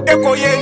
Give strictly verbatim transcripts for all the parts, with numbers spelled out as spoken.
Ekoyen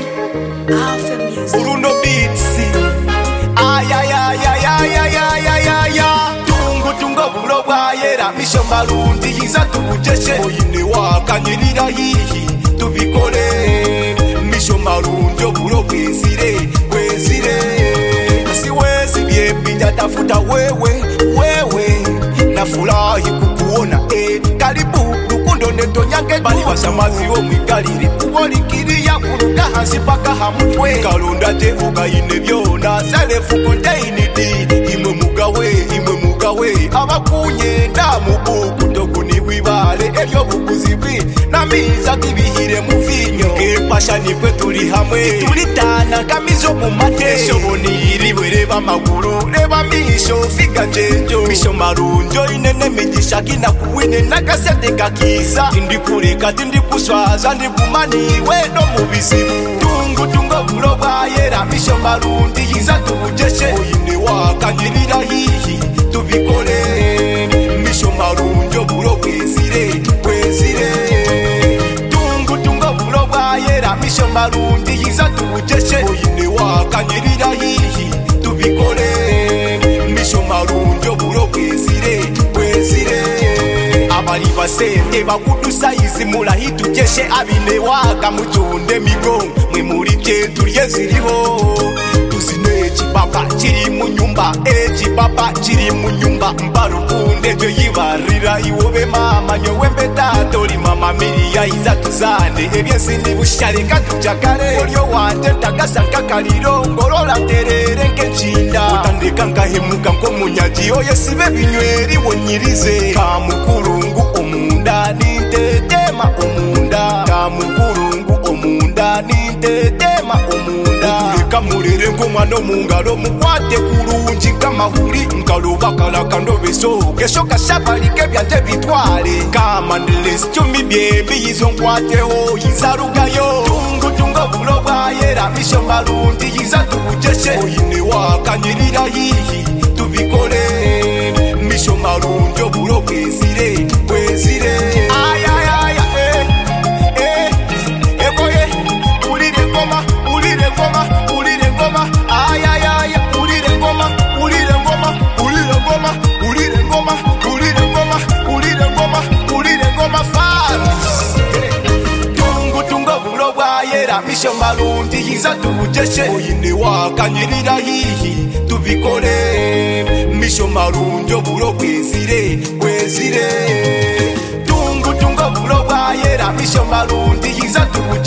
Urundo Beats. Ay ay ay ay ay ay ay ay ay ay. Tungu tungo bulo bwayera misho marundi yiza tubujeshe. Oyine wakanyirira hihi tubikore. Misho marundi obulo bwizire bwizire. Siwezi byebija tafuta wewe wewe. Nafurahi kukuona eh. Karibu rukundo neto nyange bali basamazi wo mwigalire. Kubolikiriya kuruga hasi paka hamutwe. Kalonda te ugayine byona salefu kontaini di. Imwe mugawe imwe mugawe abakunye ndamubuku tokuni wibale elyo bukuzibi namiza kibihire muvinyo. Kepasha nikwe tuli hamwe tulitana kamizo mu mate. Shoboni ribwereba maguru reba misho fika njenjo. Misho marunjo inene migisha kina kuwine nakasete kakisa. Tindi kureka tindi kuswaza ndi kumani weno mubizibu. Tungu tungo bulo bwayera misho marundi yiza tubujeshe. Oyine wakanyirira hihi tubikore. Misho marunjo bulo bwizire bwizire. Tungu tungo bulo bwayera misho marundi yiza tubujeshe. Oyine wakanyirira hihi tubikore. Misho marunjo bulo bwizire bwizire. Abali basente bakudusa izimula hitujeshe. Abine waka mutunde migongo mwe muri cyetu ryeziriho. Tuzine chipapa chiri mu nyumba eh chipapa chiri mu nyumba. Mbarukunde byo yibarira iwobe mama nyowe mbetatori mama miriya iza tuzane. Ebyesindi bushare katujakare olyo wanje tagasanka kaliro ngorola terere nkenchinda. Utandika ngahemuka nko munyaji oye sibe binyweri wonyirize. Kamukurungu omunda nintetema omunda. Kamukurungu omunda nintetema omunda. Ukuleka murere ngo mwana mungalo mukwate kurunji kamahuri. Nkaloba kalaka ndobeso kesho kashabalike byanje bitware. Kama ndelesi chumi byembi yizo nkwateho yizarugayo. Tungu tungo bulo bwayera misho marundi yiza tubujeshe. Oyine wakanyirira hihi tubikore. Misho marundi obulo bwizire bwizire. Ay ay ay eh eh ekoye ulire ngoma ulire ngoma ulire ngoma. Ay ay ay ulire ngoma ulire ngoma ulire ngoma ulire ngoma ulire ngoma ulire ngoma ulire ngoma fans. Tungu tungo bulo bwayera misho marundi yiza tubujeshe. Oyine wakanyirira hihi tubikore. Misho marundi obulo bwizire bwizire. Tungu tungo bulo bwayera misho marundi yiza tubujeshe.